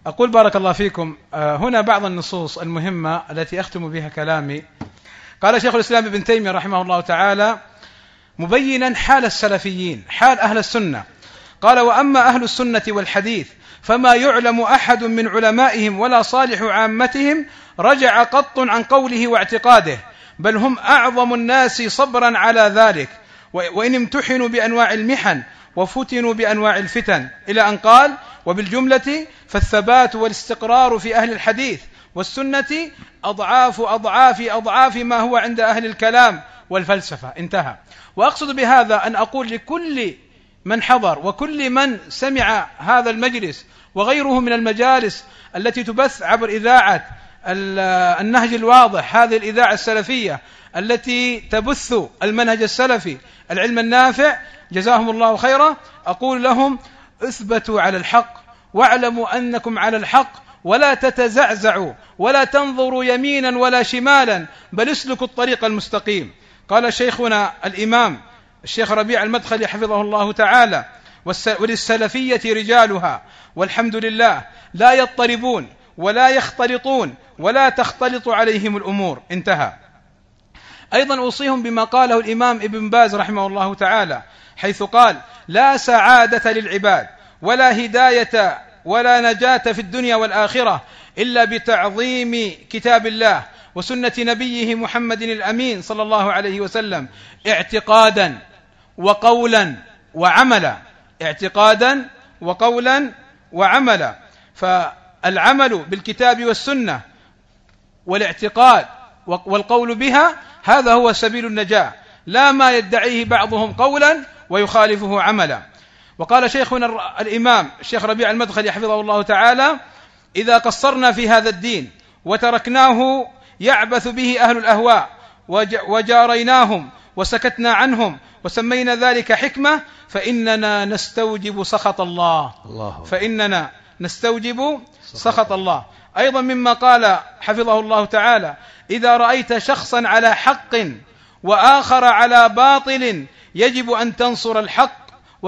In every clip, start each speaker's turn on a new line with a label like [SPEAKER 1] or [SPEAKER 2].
[SPEAKER 1] أقول بارك الله فيكم، هنا بعض النصوص المهمة التي أختم بها كلامي. قال شيخ الإسلام ابن تيمية رحمه الله تعالى مبينا حال السلفيين، حال أهل السنة، قال: وأما أهل السنة والحديث فما يعلم أحد من علمائهم ولا صالح عامتهم رجع قط عن قوله واعتقاده، بل هم أعظم الناس صبرا على ذلك، وإن امتحنوا بأنواع المحن وفتنوا بأنواع الفتن، إلى أن قال: وبالجملة فالثبات والاستقرار في أهل الحديث والسنة أضعاف أضعاف أضعاف ما هو عند أهل الكلام والفلسفة. انتهى. وأقصد بهذا أن أقول لكل من حضر وكل من سمع هذا المجلس وغيره من المجالس التي تبث عبر إذاعة النهج الواضح، هذه الإذاعة السلفية التي تبث المنهج السلفي العلم النافع، جزاهم الله خيرا، أقول لهم: اثبتوا على الحق، واعلموا أنكم على الحق، ولا تتزعزعوا ولا تنظروا يمينا ولا شمالا، بل اسلكوا الطريق المستقيم. قال شيخنا الإمام الشيخ ربيع المدخلي حفظه الله تعالى: وللسلفية رجالها والحمد لله لا يضطربون ولا يختلطون ولا تختلط عليهم الأمور. انتهى. أيضا أوصيهم بما قاله الإمام ابن باز رحمه الله تعالى، حيث قال: لا سعادة للعباد ولا هداية ولا نجاة في الدنيا والآخرة إلا بتعظيم كتاب الله وسنة نبيه محمد الأمين صلى الله عليه وسلم، اعتقادا وقولا وعملا. اعتقادا وقولا وعملا. فالعمل بالكتاب والسنة والاعتقاد والقول بها، هذا هو سبيل النجاة، لا ما يدعيه بعضهم قولا ويخالفه عملا. وقال شيخنا الإمام الشيخ ربيع المدخلي حفظه الله تعالى: إذا قصرنا في هذا الدين وتركناه يعبث به أهل الأهواء وجاريناهم وسكتنا عنهم وسمينا ذلك حكمة، فإننا نستوجب سخط الله. فإننا نستوجب سخط الله. أيضا مما قال حفظه الله تعالى: إذا رأيت شخصا على حق وآخر على باطل يجب أن تنصر الحق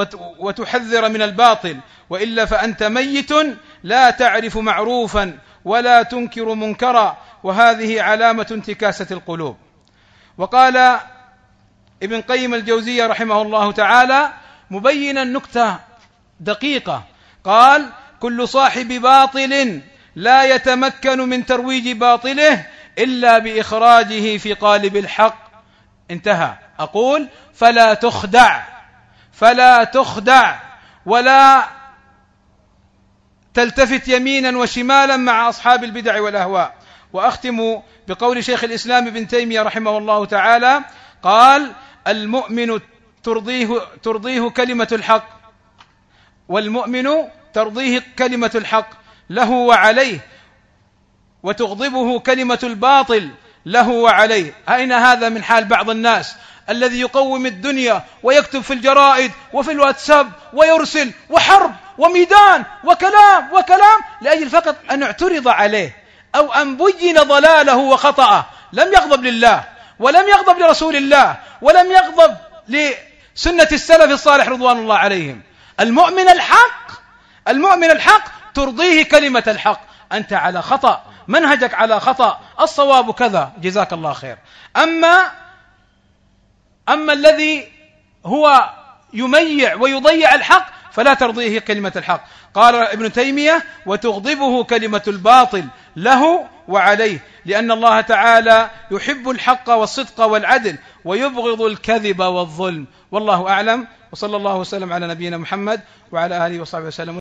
[SPEAKER 1] وتحذر من الباطل، وإلا فأنت ميت لا تعرف معروفا ولا تنكر منكرا، وهذه علامة انتكاسة القلوب. وقال ابن قيم الجوزية رحمه الله تعالى مبينا نكتة دقيقة، قال: كل صاحب باطل لا يتمكن من ترويج باطله إلا بإخراجه في قالب الحق. انتهى. أقول: فلا تخدع ولا تلتفت يمينا وشمالا مع أصحاب البدع والأهواء. وأختم بقول شيخ الإسلام ابن تيمية رحمه الله تعالى، قال: المؤمن ترضيه كلمة الحق، والمؤمن ترضيه كلمة الحق له وعليه، وتغضبه كلمة الباطل له وعليه. أين هذا من حال بعض الناس الذي يقوم الدنيا ويكتب في الجرائد وفي الواتساب ويرسل وحرب وميدان وكلام لأجل فقط أن اعترض عليه أو أن بين ضلاله وخطأه. لم يغضب لله ولم يغضب لرسول الله ولم يغضب لسنة السلف الصالح رضوان الله عليهم. المؤمن الحق ترضيه كلمة الحق. أنت على خطأ، منهجك على خطأ، الصواب كذا، جزاك الله خير. أما الذي هو يميع ويضيع الحق فلا ترضيه كلمة الحق. قال ابن تيمية: وتغضبه كلمة الباطل له وعليه، لأن الله تعالى يحب الحق والصدق والعدل ويبغض الكذب والظلم. والله أعلم، وصلى الله وسلم على نبينا محمد وعلى آله وصحبه وسلم.